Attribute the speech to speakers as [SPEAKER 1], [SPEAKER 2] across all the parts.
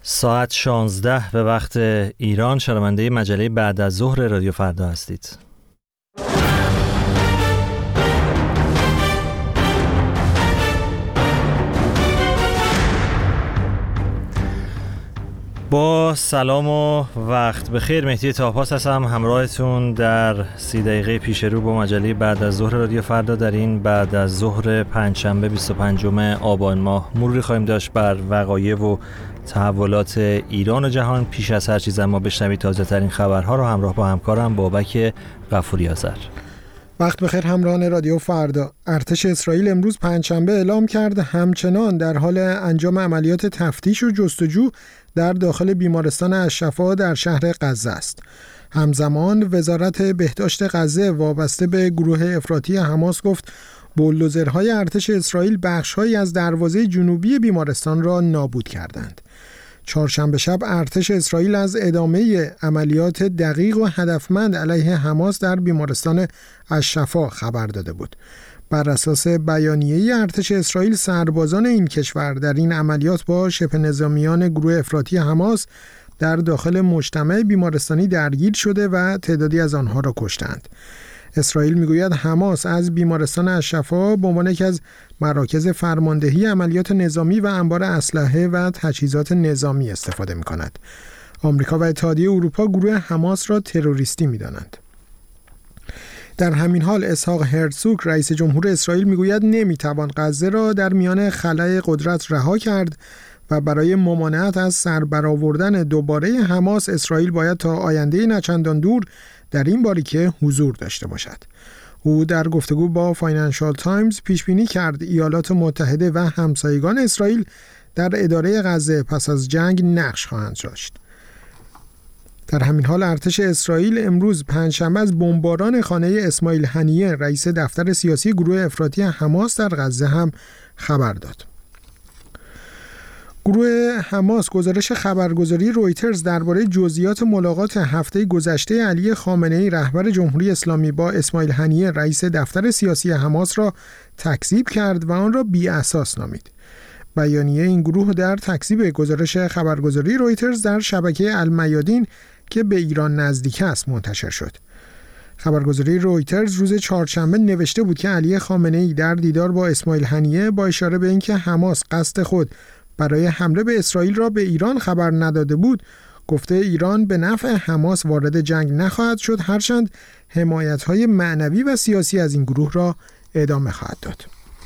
[SPEAKER 1] ساعت 16 به وقت ایران، شنونده مجله بعد از ظهر رادیو فردا هستید. با سلام و وقت بخیر، مهدی طاپاس هستم همراهتون در 30 دقیقه پیش رو با مجله بعد از ظهر رادیو فردا. در این بعد از ظهر پنجشنبه 25 آبان ماه مروری خواهیم داشت بر وقایع و تحولات ایران و جهان. پیش از هر چیز اما بشنوید تازه ترین خبرها رو همراه با همکارم بابک غفوری آذر.
[SPEAKER 2] وقت بخیر همراهان رادیو فردا. ارتش اسرائیل امروز پنجشنبه اعلام کرد همچنان در حال انجام عملیات تفتیش و جستجو در داخل بیمارستان الشفا در شهر غزه است. همزمان وزارت بهداشت غزه وابسته به گروه افراطی حماس گفت بولدوزرهای ارتش اسرائیل بخش‌هایی از دروازه جنوبی بیمارستان را نابود کردند. چهارشنبه شب ارتش اسرائیل از ادامه عملیات دقیق و هدفمند علیه حماس در بیمارستان الشفا خبر داده بود. بر اساس بیانیه ارتش اسرائیل، سربازان این کشور در این عملیات با شبه نظامیان گروه افراطی حماس در داخل مجتمع بیمارستانی درگیر شده و تعدادی از آنها را کشتند. اسرائیل میگوید حماس از بیمارستان الشفا به عنوان یکی از مراکز فرماندهی عملیات نظامی و انبار اسلحه و تجهیزات نظامی استفاده می‌کند. آمریکا و اتحادیه اروپا گروه حماس را تروریستی می‌دانند. در همین حال اسحاق هرتزوگ رئیس جمهور اسرائیل میگوید نمیتوان غزه را در میان خلأ قدرت رها کرد و برای ممانعت از سربرآوردن دوباره حماس، اسرائیل باید تا آینده نچندان دور در این باریکه حضور داشته باشد. او در گفتگو با فاینانشال تایمز پیش بینی کرد ایالات متحده و همسایگان اسرائیل در اداره غزه پس از جنگ نقش خواهند داشت. در همین حال ارتش اسرائیل امروز پنجشنبه از بمباران خانه اسماعیل هنیه رئیس دفتر سیاسی گروه افراطی حماس در غزه هم خبر داد. گروه حماس گزارش خبرگزاری رویترز درباره جزئیات ملاقات هفته گذشته علی خامنه‌ای رهبر جمهوری اسلامی با اسماعیل هنیه رئیس دفتر سیاسی حماس را تکذیب کرد و آن را بی‌اساس نامید. بیانیه این گروه در تکذیب گزارش خبرگزاری رویترز در شبکه المیادین که به ایران نزدیک است منتشر شد. خبرگزاری رویترز روز چهارشنبه نوشته بود که علی خامنه‌ای در دیدار با اسماعیل هنیه با اشاره به اینکه حماس قصد خود برای حمله به اسرائیل را به ایران خبر نداده بود، گفته ایران به نفع حماس وارد جنگ نخواهد شد، هرچند حمایت‌های معنوی و سیاسی از این گروه را ادامه خواهد داد.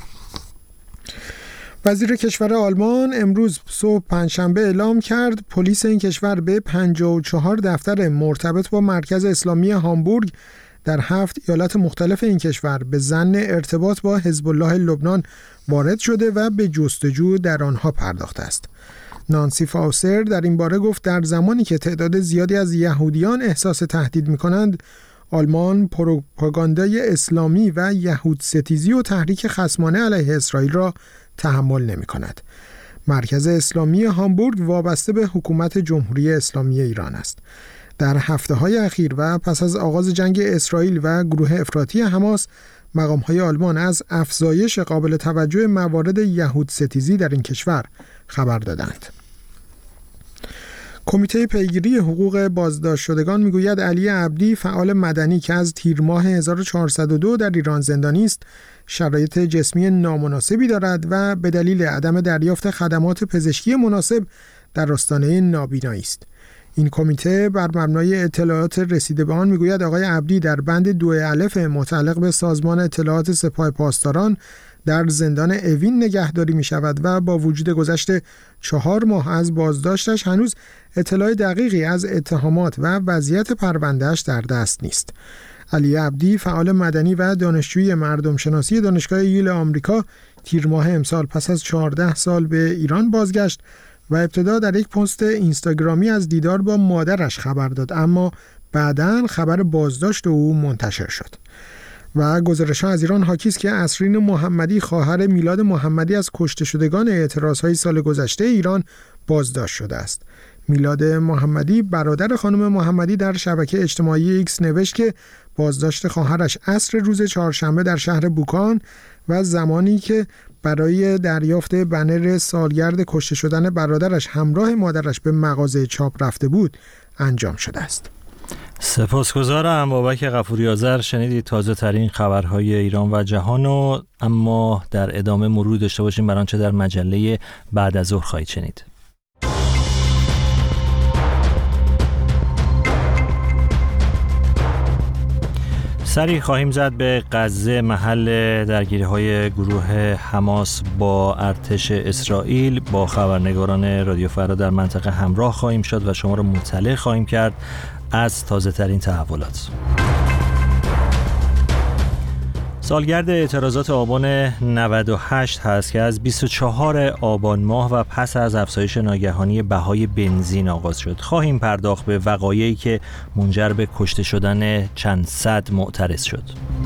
[SPEAKER 2] وزیر کشور آلمان امروز صبح پنجشنبه اعلام کرد پلیس این کشور به 54 دفتر مرتبط با مرکز اسلامی هامبورگ در 7 ایالت مختلف این کشور به ظن ارتباط با حزب الله لبنان وارد شده و به جستجو در آنها پرداخته است. نانسی فاوسر در این باره گفت در زمانی که تعداد زیادی از یهودیان احساس تهدید می‌کنند، آلمان پروپاگاندای اسلامی و یهود ستیزی و تحریک خصمانه علیه اسرائیل را تحمل نمی‌کند. مرکز اسلامی هامبورگ وابسته به حکومت جمهوری اسلامی ایران است. در هفته‌های اخیر و پس از آغاز جنگ اسرائیل و گروه افراطی حماس، مقام‌های آلمان از افزایش قابل توجه موارد یهود ستیزی در این کشور خبر دادند. کمیته پیگیری حقوق بازداشت شدگان میگوید علی عبدی فعال مدنی که از تیر ماه 1402 در ایران زندانی است، شرایط جسمی نامناسبی دارد و به دلیل عدم دریافت خدمات پزشکی مناسب در آستانه نابینایی است. این کمیته بر مبنای اطلاعات رسیده به آن میگوید آقای عبدی در بند 2 الف متعلق به سازمان اطلاعات سپاه پاسداران در زندان اوین نگهداری می شود و با وجود گذشت 4 ماه از بازداشتش هنوز اطلاع دقیقی از اتهامات و وضعیت پروندهش در دست نیست. علی عبدی فعال مدنی و دانشجوی مردم شناسی دانشگاه ییل آمریکا تیر ماه امسال پس از 14 سال به ایران بازگشت و ابتدا در یک پست اینستاگرامی از دیدار با مادرش خبر داد، اما بعداً خبر بازداشت او منتشر شد. و گزارش‌ها از ایران حاکی است که اسرین محمدی خواهر میلاد محمدی از کشته شدگان اعتراض‌های سال گذشته ایران بازداشت شده است. میلاد محمدی برادر خانم محمدی در شبکه اجتماعی ایکس نوشت که بازداشت خواهرش عصر روز چهارشنبه در شهر بوکان و زمانی که برای دریافت بنر سالگرد کشته شدن برادرش همراه مادرش به مغازه چاپ رفته بود انجام شده است.
[SPEAKER 1] سپاسگزارم بابک غفوری آذر. شنیدید تازه ترین خبرهای ایران و جهانو، اما در ادامه مرور داشته باشیم بر آنچه در مجله بعد از ظهر خواهید شنید. سری خواهیم زد به غزه، محل درگیری‌های گروه حماس با ارتش اسرائیل. با خبرنگاران رادیو فردا در منطقه همراه خواهیم شد و شما را مطلع خواهیم کرد از تازه ترین تحولات. سالگرد اعتراضات آبان 98 هست که از 24 آبان ماه و پس از افزایش ناگهانی بهای بنزین آغاز شد. خواهیم پرداخت به وقایعی که منجر به کشته شدن چند صد معترض شد.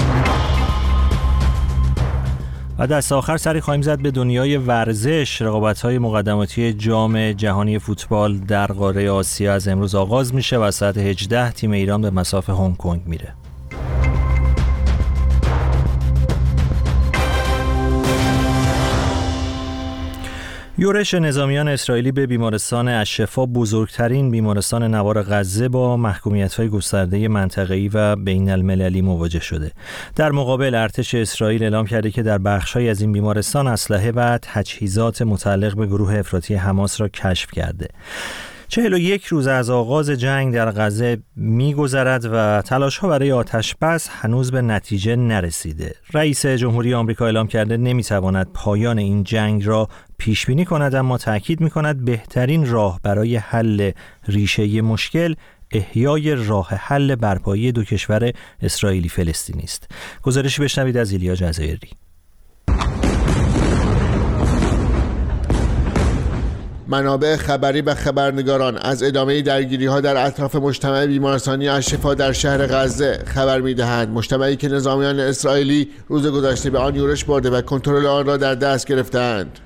[SPEAKER 1] و دست آخر سری خواهیم زد به دنیای ورزش. رقابت‌های مقدماتی جام جهانی فوتبال در قاره آسیا از امروز آغاز میشه و ساعت 18 تیم ایران به مصاف هنگ کنگ میره. یورش نظامیان اسرائیلی به بیمارستان الشفا، بزرگترین بیمارستان نوار غزه، با محکومیت‌های گسترده منطقه‌ای و بین‌المللی مواجه شده. در مقابل ارتش اسرائیل اعلام کرده که در بخش‌هایی از این بیمارستان اسلحه و تجهیزات متعلق به گروه افراطی حماس را کشف کرده. 41 روز از آغاز جنگ در غزه می‌گذرد و تلاش‌ها برای آتش‌بس هنوز به نتیجه نرسیده. رئیس جمهوری آمریکا اعلام کرده نمی‌تواند پایان این جنگ را پیش بینی کند، اما تأکید می‌کند بهترین راه برای حل ریشه مشکل احیای راه حل برپایی دو کشور اسرائیلی فلسطینی است. گزارشی بشنوید از ایلیا جزایری.
[SPEAKER 3] منابع خبری و خبرنگاران از ادامه درگیری‌ها در اطراف مجتمع بیمارستانی الشفا در شهر غزه خبر می‌دهند. مجتمعی که نظامیان اسرائیلی روز گذشته به آن یورش برده و کنترل آن را در دست گرفتند.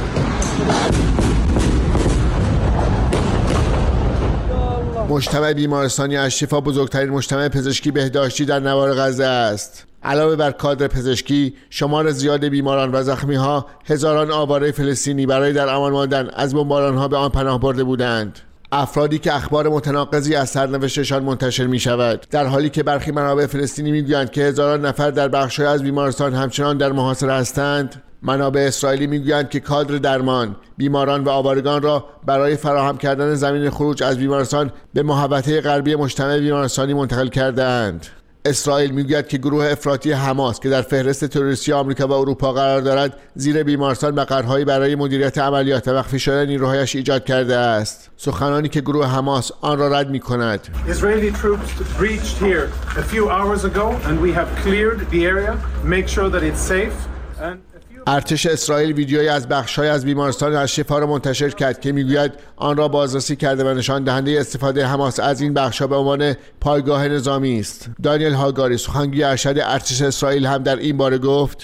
[SPEAKER 3] مجتمع بیمارستانی الشفا بزرگترین مجتمع پزشکی بهداشتی در نوار غزه است. علاوه بر کادر پزشکی، شمار زیاد بیماران و زخمی‌ها، هزاران آواره فلسطینی برای در امان ماندن از بمباران‌ها به آن پناه برده بودند. افرادی که اخبار متناقضی از سرنوشتشان منتشر می‌شود، در حالی که برخی منابع فلسطینی می‌گویند که هزاران نفر در بخش‌های از بیمارستان همچنان در محاصره هستند. منابع اسرائیلی می‌گویند که کادر درمان، بیماران و آوارگان را برای فراهم کردن زمین خروج از بیمارستان به محوطه غربی مجتمع بیمارستانی منتقل کرده‌اند. اسرائیل میگوید که گروه افراطی حماس که در فهرست تروریستی آمریکا و اروپا قرار دارد، زیر بیمارستان مقرهایی برای مدیریت عملیات و مخفی شدن نیروهایش ایجاد کرده است. سخنانی که گروه حماس آن را رد می‌کند.
[SPEAKER 4] Israeli troops breached here a few hours ago and we have cleared the area, make sure that it's safe.
[SPEAKER 3] ارتش اسرائیل ویدیویی از بخش‌های از بیمارستان الشفا را منتشر کرد که میگوید آن را بازرسی کرده و نشان دهنده استفاده حماس از این بخش‌ها به عنوان پایگاه نظامی است. دانیل هاگاری، سخنگوی ارشد ارتش اسرائیل، هم در این باره گفت: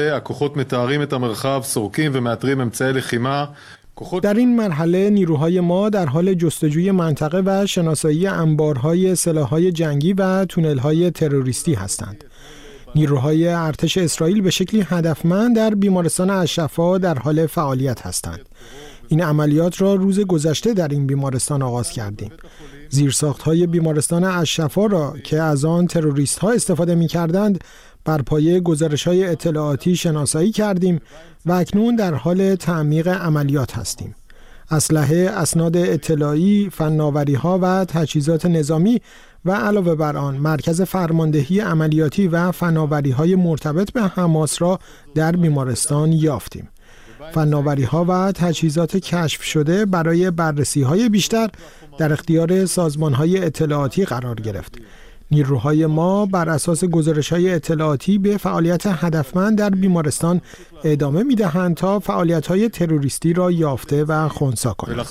[SPEAKER 2] در این مرحله نیروهای ما در حال جستجوی منطقه و شناسایی انبارهای سلاح‌های جنگی و تونل‌های تروریستی هستند. نیروهای ارتش اسرائیل به شکلی هدفمند در بیمارستان الشفا در حال فعالیت هستند. این عملیات را روز گذشته در این بیمارستان آغاز کردیم. زیرساخت‌های بیمارستان الشفا را که از آن تروریست‌ها استفاده می‌کردند بر پایه گزارش‌های اطلاعاتی شناسایی کردیم و اکنون در حال تعمیق عملیات هستیم. اسلحه، اسناد اطلاعی، فناوری‌ها و تجهیزات نظامی و علاوه بر آن مرکز فرماندهی عملیاتی و فناوری‌های مرتبط به حماس را در بیمارستان یافتیم. فناوری‌ها و تجهیزات کشف شده برای بررسی‌های بیشتر در اختیار سازمان‌های اطلاعاتی قرار گرفت. نیروهای ما بر اساس گزارش‌های اطلاعاتی به فعالیت هدفمند در بیمارستان ادامه می‌دهند تا فعالیت‌های تروریستی را یافته و خنثی کنند.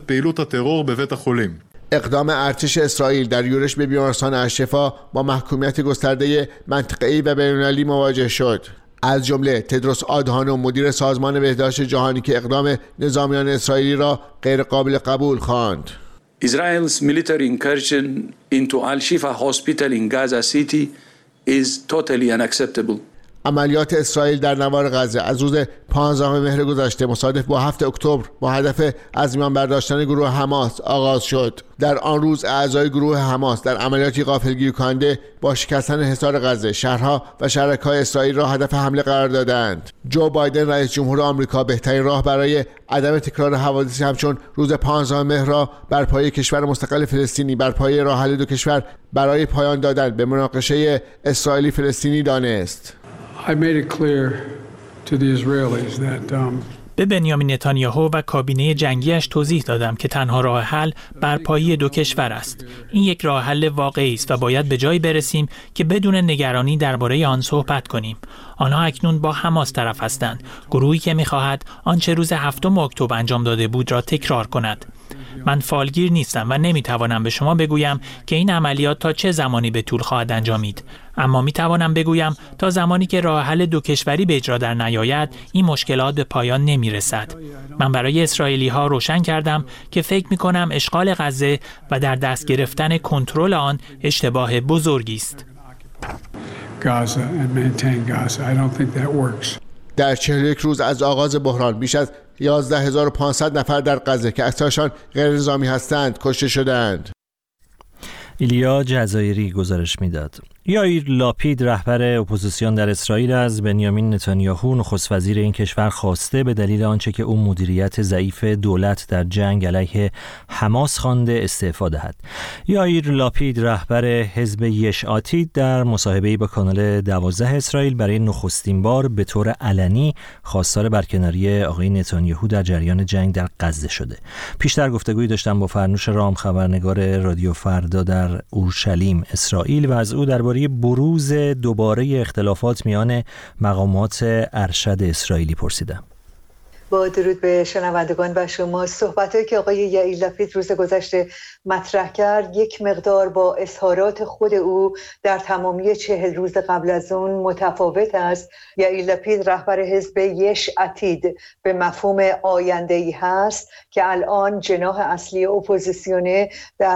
[SPEAKER 3] اقدام ارتش اسرائیل در یورش به بیمارستان الشفا با محکومیت گسترده منطقه‌ای و بین‌المللی مواجه شد. از جمله تدروس آدهانوم، مدیر سازمان بهداشت جهانی، که اقدام نظامیان اسرائیلی را غیر قابل قبول خواند.
[SPEAKER 5] Israel's military incursion into Al-Shifa hospital in Gaza City is totally unacceptable.
[SPEAKER 3] عملیات اسرائیل در نوار غزه از روز 15 مهر گذشته مصادف با 7 اکتبر با هدف از میان برداشتن گروه حماس آغاز شد. در آن روز اعضای گروه حماس در عملیاتی غافلگیر کننده با شکستن حصار غزه شهرها و شهرک‌های اسرائیل را هدف حمله قرار دادند. جو بایدن رئیس جمهور آمریکا بهترین راه برای عدم تکرار حوادثی همچون روز 15 مهر را بر پایه کشور مستقل فلسطینی بر پایه راه حل دو کشور برای پایان دادن به مناقشه اسرائیلی فلسطینی دانست.
[SPEAKER 6] I made it clear to the Israelis that
[SPEAKER 7] به بنیامین نتانیاهو و کابینه جنگیش توضیح دادم که تنها راه حل برپایی دو کشور است. این یک راه حل واقعی است و باید به جایی برسیم که بدون نگرانی درباره آن صحبت کنیم. آنها اکنون با حماس طرف هستند، گروهی که می‌خواهد آنچه روز 7 اکتبر انجام داده بود را تکرار کند. من فالگیر نیستم و نمیتوانم به شما بگویم که این عملیات تا چه زمانی به طول خواهد انجامید، اما میتوانم بگویم تا زمانی که راه حل دو کشوری به اجرا در نیاید این مشکلات به پایان نمیرسد. من برای اسرائیلی ها روشن کردم که فکر میکنم اشغال غزه و در دست گرفتن کنترل آن اشتباه بزرگی است.
[SPEAKER 3] در 41 روز از آغاز بحران بیش از 11,500 نفر در غزه که اکثرشان غیر نظامی هستند کشته شدند.
[SPEAKER 1] ایلیا جزایری گزارش میداد. یائیر لاپید رهبر اپوزیسیون در اسرائیل از بنیامین نتانیاهو نخست وزیر این کشور خواسته به دلیل آنچه که او مدیریت ضعیف دولت در جنگ علیه حماس خوانده استعفا دهد. یائیر لاپید رهبر حزب یش آتید در مصاحبه‌ای با کانال 12 اسرائیل برای نخستین بار به طور علنی خواستار برکناری آقای نتانیاهو در جریان جنگ در غزه شده. پیشتر گفتگویی داشتم با فرنوش رام خبرنگار رادیو فردا در اورشلیم اسرائیل و از او درباره بروز دوباره اختلافات میان مقامات ارشد اسرائیلی پرسیدم.
[SPEAKER 8] با درود به شنوندگان و شما، صحبت‌هایی که آقای یائیر لاپید روز گذشته مطرح کرد یک مقدار با اظهارات خود او در تمامی 40 روز قبل از اون متفاوت است. یائیر لاپید رهبر حزب یش عتید به مفهوم آینده‌ای هست که الان جناح اصلی اپوزیسیونه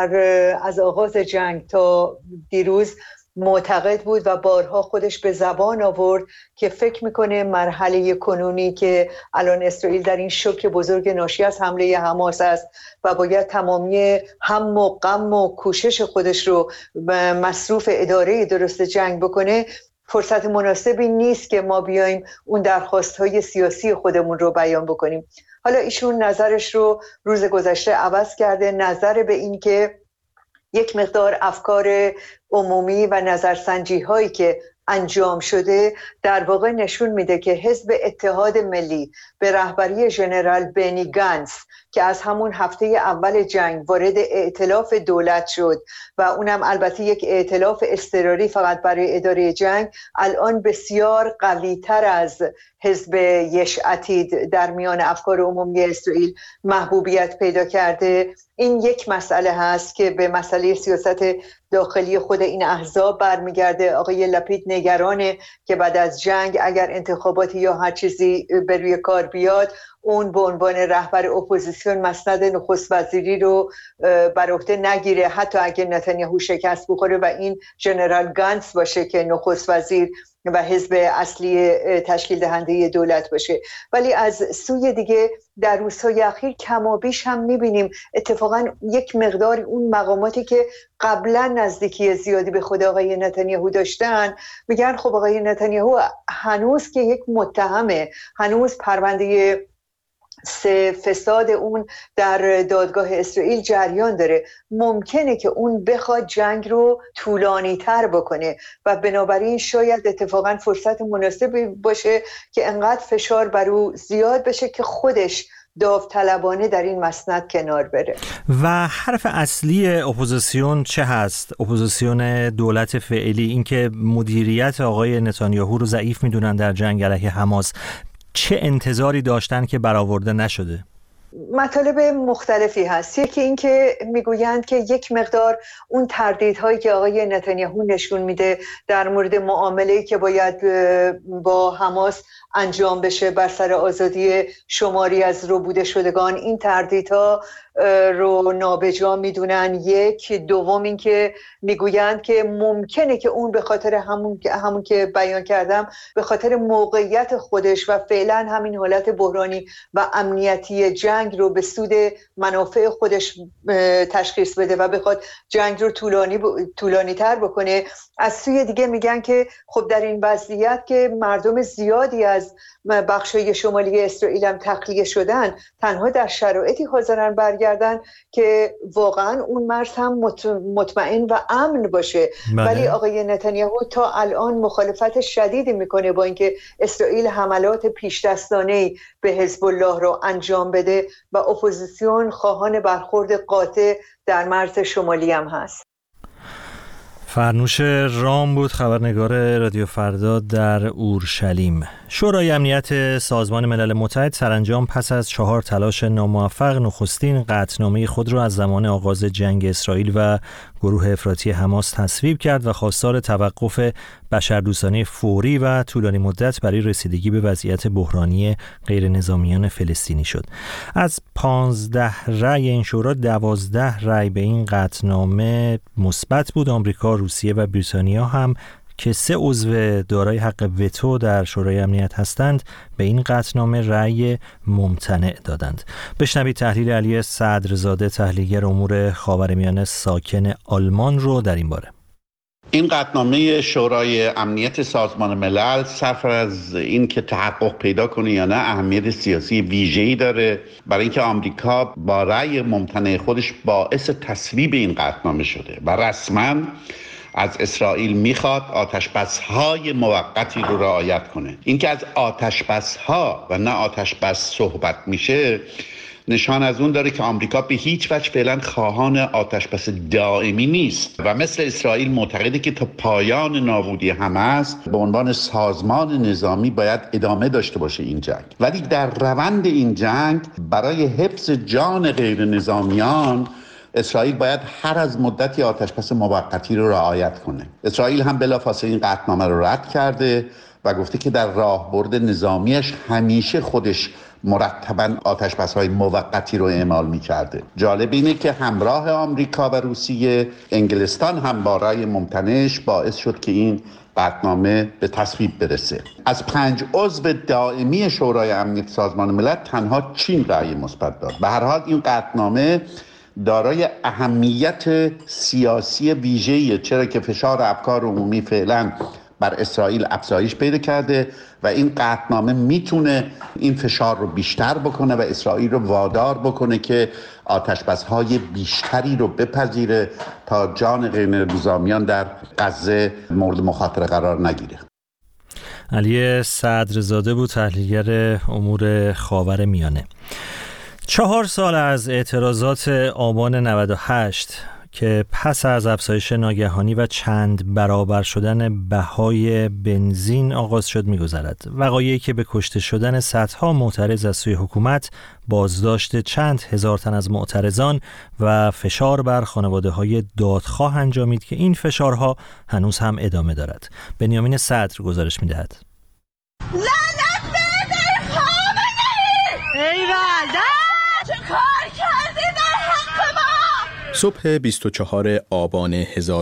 [SPEAKER 8] از آغاز جنگ تا دیروز معتقد بود و بارها خودش به زبان آورد که فکر میکنه مرحله کنونی که الان اسرائیل در این شوک بزرگ ناشی از حمله حماس است و باید تمامی هم و غم و کوشش خودش رو مصروف اداره درست جنگ بکنه، فرصت مناسبی نیست که ما بیایم اون درخواست‌های سیاسی خودمون رو بیان بکنیم. حالا ایشون نظرش رو روز گذشته عوض کرده، نظر به این که یک مقدار افکار عمومی و نظرسنجی هایی که انجام شده در واقع نشون میده که حزب اتحاد ملی به رهبری ژنرال بنی گانتز که از همون هفته اول جنگ وارد ائتلاف دولت شد و اونم البته یک ائتلاف اضطراری فقط برای اداره جنگ، الان بسیار قوی تر از حزب یش عتید در میان افکار عمومی اسرائیل محبوبیت پیدا کرده. این یک مسئله هست که به مسئله سیاست داخلی خود این احزاب برمیگرده. آقای لاپید نگرانه که بعد از جنگ اگر انتخاباتی یا هر چیزی به روی کار بیاد، اون به عنوان رهبر اپوزیسیون مسند نخست وزیری رو بر عهده نگیره، حتی اگر نتانیاهو شکست بخوره و این ژنرال گانتز باشه که نخست وزیر و حزب اصلی تشکیل دهنده دولت باشه. ولی از سوی دیگه در روزهای اخیر کم و بیش هم میبینیم اتفاقا یک مقدار اون مقاماتی که قبلا نزدیکی زیادی به خود آقای نتانیاهو داشتن میگن خب آقای نتانیاهو هنوز که یک متهمه، هنوز پرونده فساد اون در دادگاه اسرائیل جریان داره، ممکنه که اون بخواد جنگ رو طولانی تر بکنه و بنابراین شاید اتفاقا فرصت مناسبی باشه که انقدر فشار بر او زیاد بشه که خودش داوطلبانه در این مسند کنار بره.
[SPEAKER 1] و حرف اصلی اپوزیسیون چه هست؟ اپوزیسیون دولت فعلی، اینکه مدیریت آقای نتانیاهو رو ضعیف میدونن در جنگ علیه حماس، چه انتظاری داشتن که برآورده نشده؟
[SPEAKER 8] مطالب مختلفی هست. یکی این که میگویند که یک مقدار اون تردیدهایی که آقای نتانیاهو نشون میده در مورد معامله‌ای که باید با حماس انجام بشه بر سر آزادی شماری از ربوده شدگان. این تردیدها رو نابجا میدونن. یک دوم این که میگویند که ممکنه که اون به خاطر همون که بیان کردم، به خاطر موقعیت خودش و فعلا همین حالت بحرانی و امنیتی جنگ رو به سود منافع خودش تشخیص بده و بخواد جنگ رو طولانی تر بکنه. از سوی دیگه میگن که خب در این وضعیت که مردم زیادی از بخشای شمالی اسرائیل هم تخلیه شدن، تنها در شرایطی حاضرن برگردن که واقعا اون مرز هم مطمئن و امن باشه. ولی آقای نتانیاهو تا الان مخالفت شدیدی میکنه با اینکه اسرائیل حملات پیش دستانه‌ای به حزب الله رو انجام بده و اپوزیسیون خواهان برخورد قاطع در مرز شمالی هم هست.
[SPEAKER 1] فرنوش رام بود، خبرنگار رادیو فردا در اورشلیم. شورای امنیت سازمان ملل متحد سرانجام پس از 4 تلاش ناموفق نخستین قطعنامه خود را از زمان آغاز جنگ اسرائیل و گروه افراطی حماس تصویب کرد و خواستار توقف بشردوستانه فوری و طولانی مدت برای رسیدگی به وضعیت بحرانی غیر نظامیان فلسطینی شد. از 15 رأی این شورا 12 رأی به این قطعنامه مثبت بود. آمریکا، روسیه و بریتانیا هم که 3 عضو دارای حق وتو در شورای امنیت هستند به این قطعنامه رأی ممتنع دادند. بشنوید تحلیل علی صدرزاده، تحلیلگر امور خاورمیانه ساکن آلمان رو در این باره.
[SPEAKER 9] این قطعنامه شورای امنیت سازمان ملل صرف از این که تحقق پیدا کنه یا نه اهمیت سیاسی ویژه‌ای داره، برای اینکه آمریکا با رأی ممتنع خودش باعث تصویب این قطعنامه شده و رسما از اسرائیل میخواد آتش‌بس‌های موقتی رو رعایت کنه. اینکه از آتش‌بس‌ها و نه آتش‌بس صحبت میشه نشان از اون داره که آمریکا به هیچ وجه فعلا خواهان آتش‌بس دائمی نیست و مثل اسرائیل معتقده که تا پایان نابودی حماس به عنوان سازمان نظامی باید ادامه داشته باشه این جنگ. ولی در روند این جنگ برای حفظ جان غیر نظامیان اسرائیل باید هر از مدتی آتش‌بس موقتی رو رعایت کنه. اسرائیل هم بلافاصله این قطعنامه رو رد کرده و گفته که در راهبرد نظامیش همیشه خودش مرتباً آتش‌بس‌های موقتی رو اعمال می‌کرده. جالب اینه که همراه آمریکا و روسیه، انگلستان هم با رأی ممتنعش باعث شد که این قطعنامه به تصویب برسه. از 5 عضو دائمی شورای امنیت سازمان ملل تنها چین رأی مثبت داد. به هر حال این قطعنامه دارای اهمیت سیاسی ویژه‌ایه، چرا که فشار افکار عمومی فعلا بر اسرائیل افزایش پیدا کرده و این قطعنامه میتونه این فشار رو بیشتر بکنه و اسرائیل رو وادار بکنه که آتش‌بس‌های بیشتری رو بپذیره تا جان غیر نظامیان در غزه مورد مخاطره قرار نگیره.
[SPEAKER 1] علی صدرزاده بود، تحلیلگر امور خاورمیانه. 4 سال از اعتراضات آبان 98 که پس از افزایش ناگهانی و چند برابر شدن بهای بنزین آغاز شد می‌گذرد. وقایعی که به کشته شدن صدها معترض از سوی حکومت، بازداشت چند هزار تن از معترضان و فشار بر خانواده‌های دادخواه انجامید که این فشارها هنوز هم ادامه دارد. بنیامین صدر گزارش می‌دهد.
[SPEAKER 10] لعنت به خامنه‌ای! ایول! چه کار کردی در حق ما؟
[SPEAKER 11] صبح 24 آبان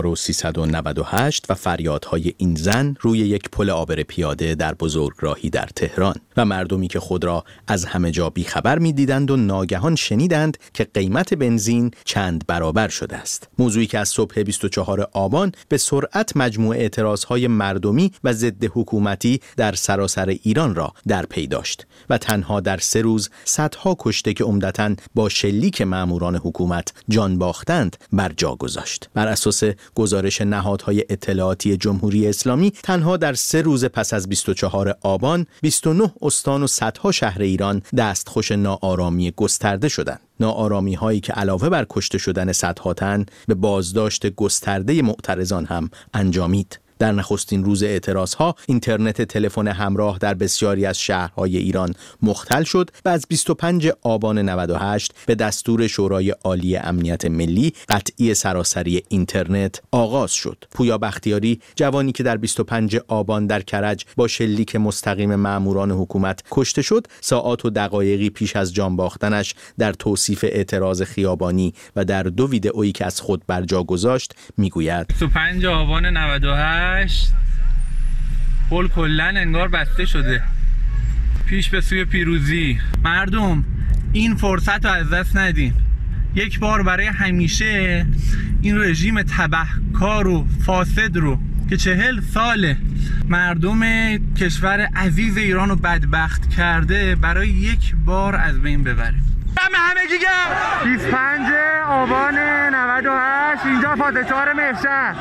[SPEAKER 11] 1398 و فریادهای این زن روی یک پل عابر پیاده در بزرگراهی در تهران و مردمی که خود را از همه جا بیخبر می‌دیدند و ناگهان شنیدند که قیمت بنزین چند برابر شده است. موضوعی که از صبح 24 آبان به سرعت مجموعه اعتراضهای مردمی و ضد حکومتی در سراسر ایران را در پی داشت و تنها در 3 روز صدها کشته که عمدتاً با شلیک ماموران حکومت جان باختند بر جا گذاشت. بر اساس گزارش نهادهای اطلاعاتی جمهوری اسلامی تنها در 3 روز پس از 24 آبان 29 استان و صدها شهر ایران دستخوش ناآرامی گسترده شدند. ناآرامی هایی که علاوه بر کشته شدن صدها تن به بازداشت گسترده معترضان هم انجامید. در نخستین روز اعتراضها اینترنت تلفن همراه در بسیاری از شهرهای ایران مختل شد و از 25 آبان 98 به دستور شورای عالی امنیت ملی قطعی سراسری اینترنت آغاز شد. پویا بختیاری، جوانی که در 25 آبان در کرج با شلیک مستقیم ماموران حکومت کشته شد، ساعات و دقایقی پیش از جان باختنش در توصیف اعتراض خیابانی و در 2 ویدئویی که از خود برجا گذاشت میگوید
[SPEAKER 12] 25 آبان 98 پل کلن انگار بسته شده پیش به سوی پیروزی. مردم این فرصت رو از دست ندین. یک بار برای همیشه این رژیم تبهکار و فاسد رو که 40 ساله مردم کشور عزیز ایران رو بدبخت کرده برای یک بار از بین ببریم. همگی گرم 25 آبان 98 اینجا فاز 4 مهشهر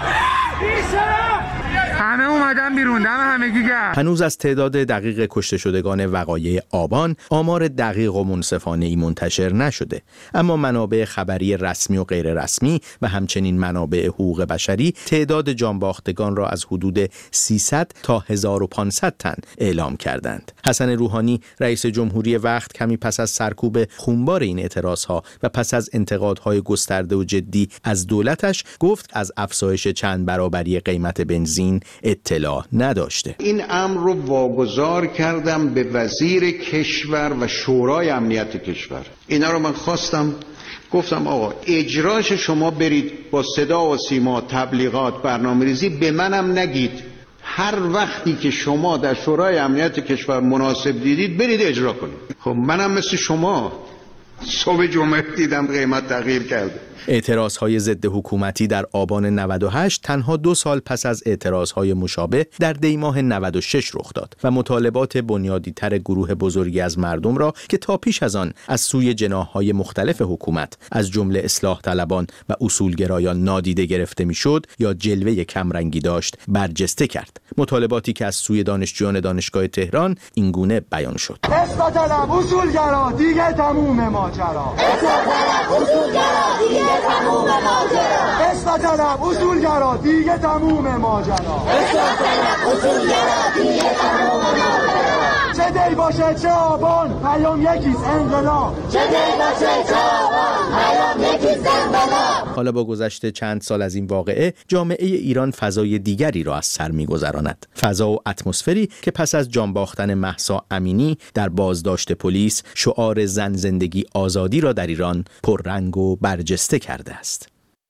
[SPEAKER 12] همه اومدن بیرون. دم همگی گرم.
[SPEAKER 11] هنوز از تعداد دقیق کشته شدگان وقایع آبان آمار دقیق و منصفانه‌ای منتشر نشده، اما منابع خبری رسمی و غیر رسمی و همچنین منابع حقوق بشری تعداد جانباختگان را از حدود 300 تا 1500 تن اعلام کردند. حسن روحانی رئیس جمهوری وقت کمی پس از سرکوب خونبار این اعتراضها و پس از انتقادهای گسترده و جدی از دولتش گفت از افزایش چند برابری قیمت بنزین اطلاع نداشته.
[SPEAKER 13] این امر رو واگذار کردم به وزیر کشور و شورای امنیت کشور. اینا رو من خواستم، گفتم آقا اجراش شما برید با صدا و سیما، تبلیغات، برنامه‌ریزی، به منم نگید. هر وقتی که شما در شورای امنیت کشور مناسب دیدید برید اجرا کنید. خب منم مثل شما صبح جمعه دیدم قیمت تغییر کرده.
[SPEAKER 11] اعتراضهای ضد حکومتی در آبان 98 تنها 2 سال پس از اعتراضهای مشابه در دیماه 96 رخ داد و مطالبات بنیادی‌تر گروه بزرگی از مردم را که تا پیش از آن از سوی جناح‌های مختلف حکومت از جمله اصلاح طلبان و اصولگرایان نادیده گرفته میشد یا جلوه کمرنگی داشت برجسته کرد. مطالباتی که از سوی دانشجویان دانشگاه تهران اینگونه بیان شد:
[SPEAKER 10] اصلاح طلب، اصولگرا، دیگه تموم ماجرا. اصلاح طلب، اصولگرا، دیگه تموم ماجرا. اصلاح طلب، اصولگرا، دیگه تموم ماجرا. اصلاح طلب، اصولگرا، دیگه تموم ماجرا. چه دی باشه چه آبان، پیام یکیست انقلاب. چه دی باشه چه آبان، پیام یکیست انقلاب.
[SPEAKER 11] حالا با گذشت چند سال از این واقعه، جامعه ایران فضای دیگری را از سر می‌گذراند. فضا و اتمسفری که پس از جان باختن مهسا امینی در بازداشت پلیس، شعار زن زندگی آزادی را در ایران پررنگ و برجسته کرده است.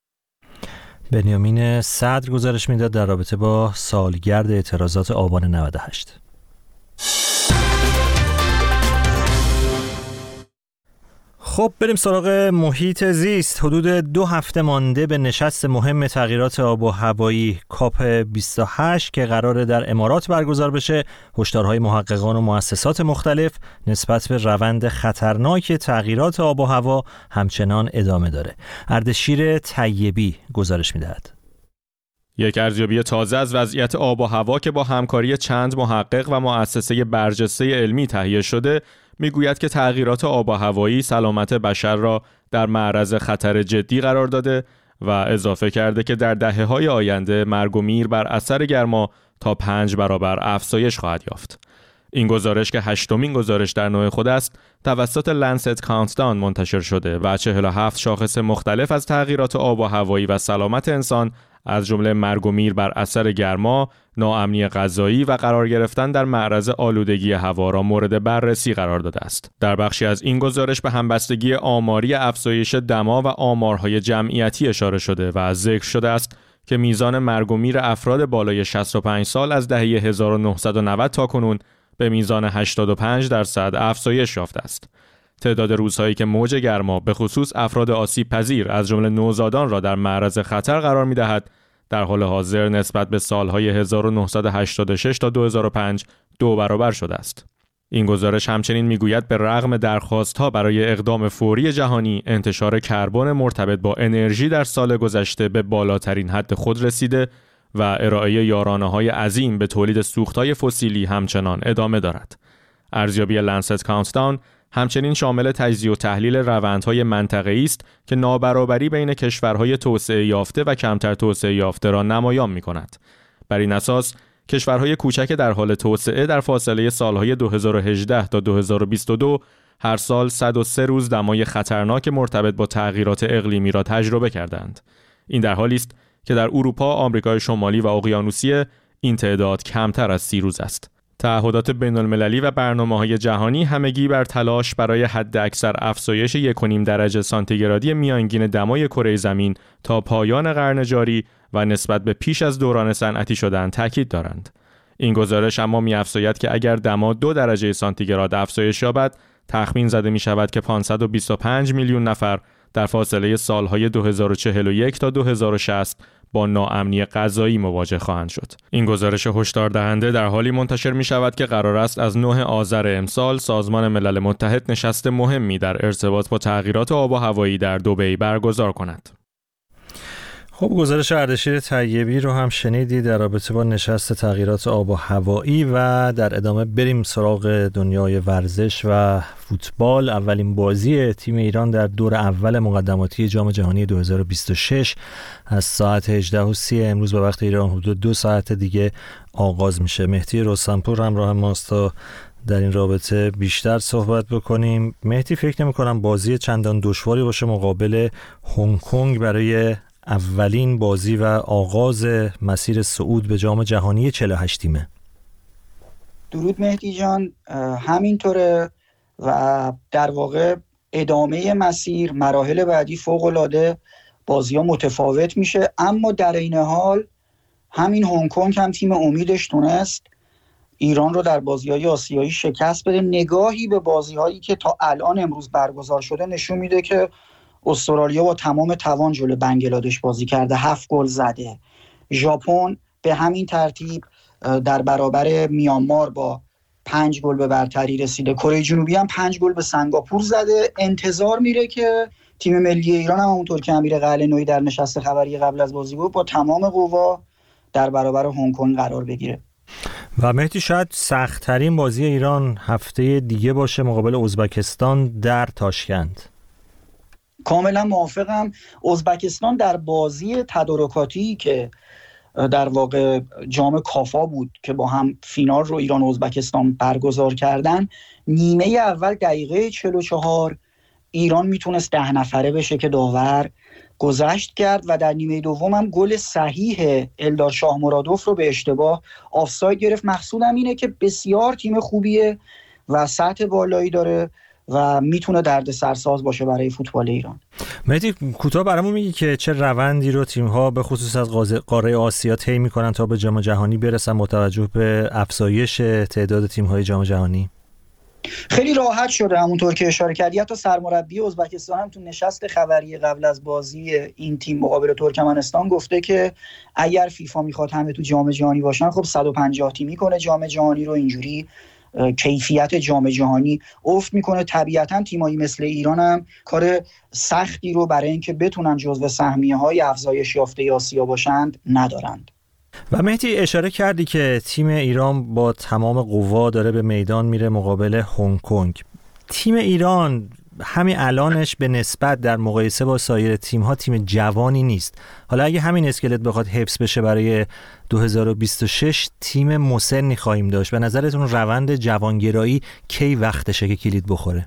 [SPEAKER 1] بنیامین صدر گزارش میداد در رابطه با سالگرد اعتراضات آبان 98. خب بریم سراغ محیط زیست. حدود 2 هفته مانده به نشست مهم تغییرات آب و هوایی کاپ 28 که قراره در امارات برگزار بشه، هشدارهای محققان و مؤسسات مختلف نسبت به روند خطرناک تغییرات آب و هوا همچنان ادامه داره. اردشیر طیبی گزارش میدهد.
[SPEAKER 14] یک ارزیابی تازه از وضعیت آب و هوا که با همکاری چند محقق و مؤسسه برجسته علمی تهیه شده میگوید که تغییرات آب و هوایی سلامت بشر را در معرض خطر جدی قرار داده و اضافه کرده که در دهه‌های آینده مرگ و میر بر اثر گرما تا 5 برابر افزایش خواهد یافت. این گزارش که 8مین گزارش در نوع خود است، توسط لنست کانتداون منتشر شده و 47 شاخص مختلف از تغییرات آب و هوایی و سلامت انسان از جمله مرگ و میر بر اثر گرما، ناامنی غذایی و قرار گرفتن در معرض آلودگی هوا را مورد بررسی قرار داده است. در بخشی از این گزارش به همبستگی آماری افزایش دما و آمارهای جمعیتی اشاره شده و ذکر شده است که میزان مرگ و میر افراد بالای 65 سال از دهه 1990 تا کنون به میزان 85% افزایش یافته است. تعداد روزهایی که موج گرما به خصوص افراد آسیب پذیر از جمله نوزادان را در معرض خطر قرار می‌دهد، در حال حاضر نسبت به سالهای 1986 تا 2005 2 برابر شده است. این گزارش همچنین میگوید به رغم درخواست‌ها برای اقدام فوری جهانی، انتشار کربن مرتبط با انرژی در سال گذشته به بالاترین حد خود رسیده و ارائه یارانه‌های عظیم به تولید سوخت‌های فسیلی همچنان ادامه دارد. ارزیابی لنست کانتداون همچنین شامل تجزیه و تحلیل روندهای منطقه‌ای است که نابرابری بین کشورهای توسعه یافته و کمتر توسعه یافته را نمایان می‌کند. بر این اساس کشورهای کوچک در حال توسعه در فاصله سالهای 2018 تا 2022 هر سال 103 روز دمای خطرناک مرتبط با تغییرات اقلیمی را تجربه کردند. این در حالی است که در اروپا، آمریکای شمالی و اقیانوسیه این تعداد کمتر از 30 روز است. تعهدات بین‌المللی و برنامه‌های جهانی همگی بر تلاش برای حداکثر افزایش 1.5 درجه سانتیگرادی میانگین دمای کره زمین تا پایان قرن جاری و نسبت به پیش از دوران صنعتی شدن تاکید دارند. این گزارش اما می‌افزاید که اگر دما 2 درجه سانتیگراد افزایش یابد، تخمین زده می‌شود که 525 میلیون نفر در فاصله سالهای 2041 تا 2060 با ناامنی غذایی مواجه خواهند شد. این گزارش هشدار دهنده در حالی منتشر می شود که قرار است از 9 آذر امسال سازمان ملل متحد نشست مهمی در ارتباط با تغییرات آب و هوایی در دبی برگزار کند.
[SPEAKER 1] خب گزارش اردشیر طیبی رو هم شنیدید در رابطه با نشست تغییرات آب و هوایی و در ادامه بریم سراغ دنیای ورزش و فوتبال. اولین بازی تیم ایران در دور اول مقدماتی جام جهانی 2026 از ساعت 18:30 امروز به وقت ایران حدود 2 ساعت دیگه آغاز میشه. مهدی رستمپور همراه ماست تا در این رابطه بیشتر صحبت بکنیم. مهدی، فکر نمی‌کنم بازی چندان دشواری باشه مقابل هنگ کنگ برای اولین بازی و آغاز مسیر صعود به جام جهانی 48 تیمه.
[SPEAKER 15] درود مهدی جان، همینطوره و در واقع ادامه مسیر مراحل بعدی فوق‌العاده بازی‌ها متفاوت میشه، اما در این حال همین هنگ کنگ هم تیم امیدش تونست ایران رو در بازی‌های آسیایی شکست بده. نگاهی به بازی‌هایی که تا الان امروز برگزار شده نشون میده که استرالیا با تمام توان جلوی بنگلادش بازی کرده، 7 گل زده. ژاپن به همین ترتیب در برابر میانمار با 5 گل به برتری رسیده. کره جنوبی هم 5 گل به سنگاپور زده. انتظار میره که تیم ملی ایران هم همونطور که امیر قلعه‌نویی در نشست خبری قبل از بازی گفت با تمام قوا در برابر هنگ کنگ قرار بگیره.
[SPEAKER 1] و مهدی شاید سخت‌ترین بازی ایران هفته دیگه باشه مقابل ازبکستان در تاشکند.
[SPEAKER 15] کاملا موافقم. ازبکستان در بازی تدارکاتی که در واقع جام کافا بود که با هم فینال رو ایران و ازبکستان برگزار کردن، نیمه اول دقیقه 44 ایران میتونست 10 نفره بشه که داور گذشت کرد و در نیمه دوم هم گل صحیح الدار شاه مرادوف رو به اشتباه آفساید گرفت. مقصودم اینه که بسیار تیم خوبیه و سطح بالایی داره و میتونه درد سرساز باشه برای فوتبال ایران.
[SPEAKER 1] مهدی کوتاه برامون میگی که چه روندی رو تیم‌ها به خصوص از قاره آسیا طی می‌کنن تا به جام جهانی برسن با توجه به افزایش تعداد تیم‌های جام جهانی؟
[SPEAKER 15] خیلی راحت شده، همونطور که اشاره کردی. حتی سرمربی ازبکستان هم تو نشست خبری قبل از بازی این تیم مقابل ترکمنستان گفته که اگر فیفا میخواد همه تو جام جهانی باشن، خب 150 تیمی کنه جام جهانی رو. اینجوری کیفیت جام جهانی افت میکنه. طبیعتا تیمایی مثل ایران هم کار سختی رو برای اینکه بتونن جزو سهمیه‌های افزایش یافته آسیا باشند ندارند.
[SPEAKER 1] و مهدی اشاره کردی که تیم ایران با تمام قوا داره به میدان میره مقابل هنگ کنگ. تیم ایران همین الانش به نسبت در مقایسه با سایر تیم‌ها تیم جوانی نیست. حالا اگه همین اسکلت بخواد حفظ بشه برای 2026 تیم مسنی خواهیم داشت. به نظرتون روند جوانگرایی کی وقتشه که کلید بخوره؟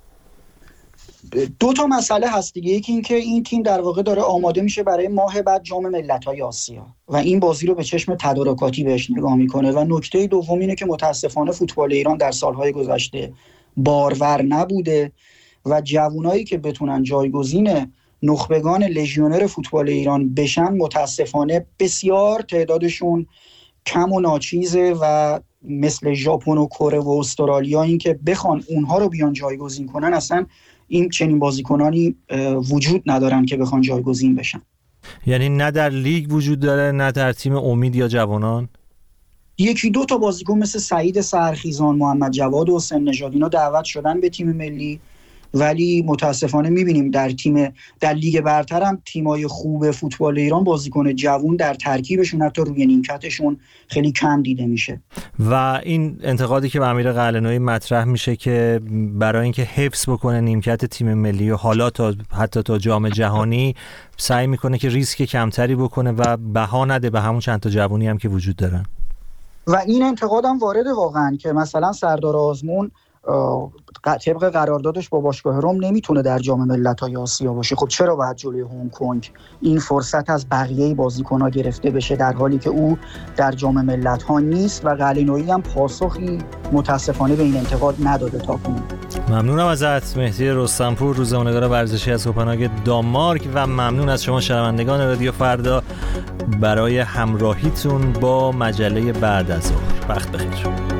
[SPEAKER 15] 2 تا مسئله هست دیگه. یکی این که این تیم در واقع داره آماده میشه برای ماه بعد جام ملت‌های آسیا و این بازی رو به چشم تدارکاتی بهش نگاه میکنه. و نکته دوم اینه که متاسفانه فوتبال ایران در سالهای گذشته بارور نبوده و جوانایی که بتونن جایگزین نخبگان لژیونر فوتبال ایران بشن متاسفانه بسیار تعدادشون کم و ناچیزه و مثل ژاپن و کره و استرالیا این که بخوان اونها رو بیان جایگزین کنن، اصلا این چنین بازیکنانی وجود ندارن که بخوان جایگزین بشن.
[SPEAKER 1] یعنی نه در لیگ وجود داره نه در تیم امید یا جوانان؟
[SPEAKER 15] 1-2 تا بازیکن مثل سعید سحرخیزان، محمد جواد و حسین نژاد اینا دعوت شدن به تیم ملی ولی متاسفانه میبینیم در لیگ برتر هم تیمای خوب فوتبال ایران بازیکن جوان در ترکیبشون حتی روی نیمکتشون خیلی کم دیده میشه.
[SPEAKER 1] و این انتقادی که به امیر قلعه‌نویی مطرح میشه که برای اینکه حفظ بکنه نیمکت تیم ملی و حالا حتی تا جام جهانی سعی میکنه که ریسک کمتری بکنه و بها نده به همون چند تا جوونی هم که وجود دارن.
[SPEAKER 15] و این انتقادم وارد واقعا که مثلا سردار آزمون طبق قراردادش با باشگاه روم نمیتونه در جام ملت‌های آسیا باشه. خب چرا باید جلوی هنگ کنگ این فرصت از بقیه بازیکن‌ها گرفته بشه در حالی که او در جام ملت‌ها نیست؟ و قلعه‌نویی هم پاسخی متاسفانه به این انتقاد نداده تاکنون.
[SPEAKER 1] ممنونم ازت مهدی رستمپور، روزنامه‌نگار ورزشی از کوپنهاگ دانمارک، و ممنون از شما شنوندگان رادیو فردا برای همراهیتون با مجله بعد از ظهر. وقت بخیر.